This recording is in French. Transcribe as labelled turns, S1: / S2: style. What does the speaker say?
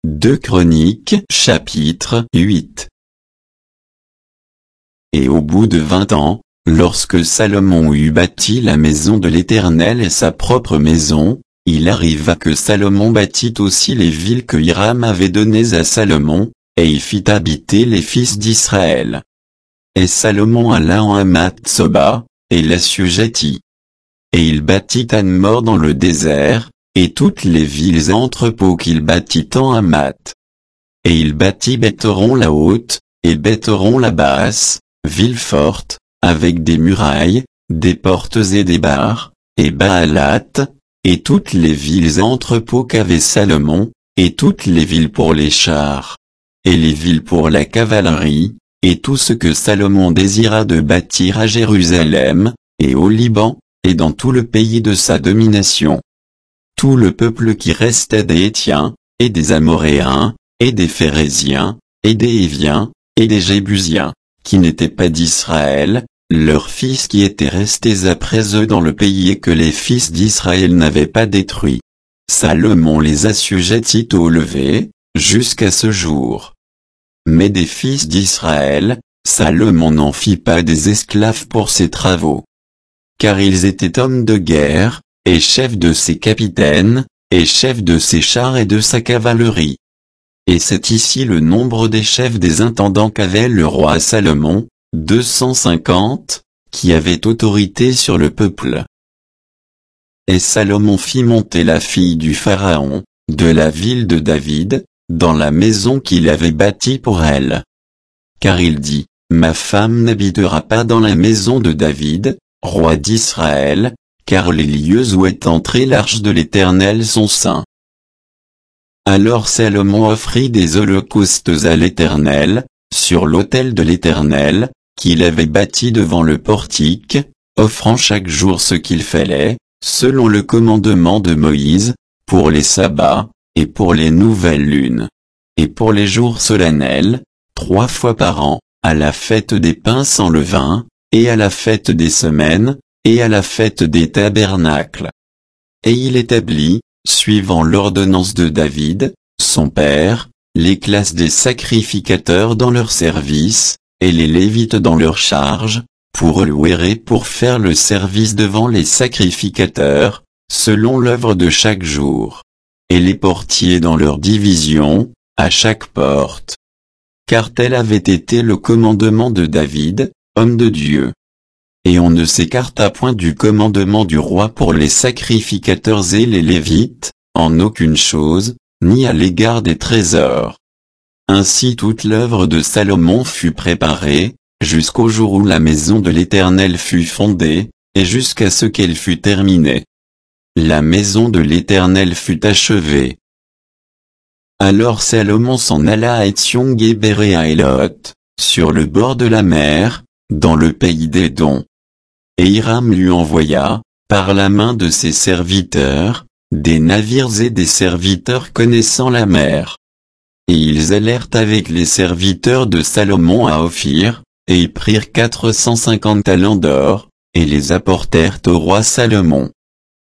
S1: 2 Chroniques chapitre 8. Et au bout de 20 ans, lorsque Salomon eut bâti la maison de l'Éternel et sa propre maison, il arriva que Salomon bâtit aussi les villes que Hiram avait données à Salomon, et y fit habiter les fils d'Israël. Et Salomon alla en Hamath-Soba, et l'assujettit. Et il bâtit Anmor dans le désert, et toutes les villes et entrepôts qu'il bâtit en Hamath. Et il bâtit Beth-Horon la haute, et Beth-Horon la basse, villes fortes, avec des murailles, des portes et des barres, et Baalat, et toutes les villes et entrepôts qu'avait Salomon, et toutes les villes pour les chars, et les villes pour la cavalerie, et tout ce que Salomon désira de bâtir à Jérusalem, et au Liban, et dans tout le pays de sa domination. Tout le peuple qui restait des Hétiens, et des Amoréens, et des Phéréziens, et des Héviens, et des Jébusiens, qui n'étaient pas d'Israël, leurs fils qui étaient restés après eux dans le pays et que les fils d'Israël n'avaient pas détruit. Salomon les assujettit au lever, jusqu'à ce jour. Mais des fils d'Israël, Salomon n'en fit pas des esclaves pour ses travaux. Car ils étaient hommes de guerre, et chefs de ses capitaines, et chefs de ses chars et de sa cavalerie. Et c'est ici le nombre des chefs des intendants qu'avait le roi Salomon, 250, qui avaient autorité sur le peuple. Et Salomon fit monter la fille du Pharaon, de la ville de David, dans la maison qu'il avait bâtie pour elle. Car il dit, ma femme n'habitera pas dans la maison de David, roi d'Israël, car les lieux où est entrée l'arche de l'Éternel sont saints. Alors Salomon offrit des holocaustes à l'Éternel, sur l'autel de l'Éternel, qu'il avait bâti devant le portique, offrant chaque jour ce qu'il fallait, selon le commandement de Moïse, pour les sabbats, et pour les nouvelles lunes, et pour les jours solennels, 3 fois par an, à la fête des pains sans levain, et à la fête des semaines, et à la fête des tabernacles. Et il établit, suivant l'ordonnance de David, son père, les classes des sacrificateurs dans leur service, et les Lévites dans leur charge, pour louer et pour faire le service devant les sacrificateurs, selon l'œuvre de chaque jour. Et les portiers dans leur division, à chaque porte. Car tel avait été le commandement de David, homme de Dieu. Et on ne s'écarta point du commandement du roi pour les sacrificateurs et les Lévites, en aucune chose, ni à l'égard des trésors. Ainsi toute l'œuvre de Salomon fut préparée, jusqu'au jour où la maison de l'Éternel fut fondée, et jusqu'à ce qu'elle fût terminée. La maison de l'Éternel fut achevée. Alors Salomon s'en alla à Étsion-Guéber et à Éloth, sur le bord de la mer, dans le pays d'Édom. Et Hiram lui envoya, par la main de ses serviteurs, des navires et des serviteurs connaissant la mer. Et ils allèrent avec les serviteurs de Salomon à Ophir, et y prirent 450 talents d'or, et les apportèrent au roi Salomon.